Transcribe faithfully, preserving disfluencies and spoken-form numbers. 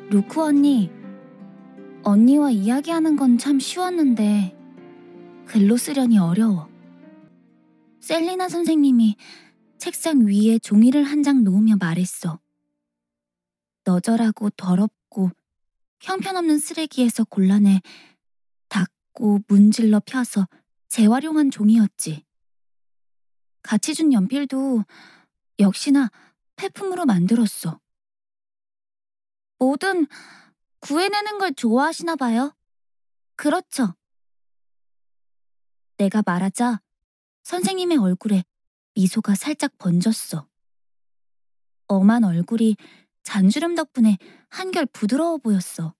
루크 언니, 언니와 이야기하는 건 참 쉬웠는데 글로 쓰려니 어려워. 셀리나 선생님이 책상 위에 종이를 한 장 놓으며 말했어. 너절하고 더럽고 형편없는 쓰레기에서 골라내 닦고 문질러 펴서 재활용한 종이였지. 같이 준 연필도 역시나 폐품으로 만들었어. 뭐든 구해내는 걸 좋아하시나 봐요. 그렇죠. 내가 말하자 선생님의 얼굴에 미소가 살짝 번졌어. 엄한 얼굴이 잔주름 덕분에 한결 부드러워 보였어.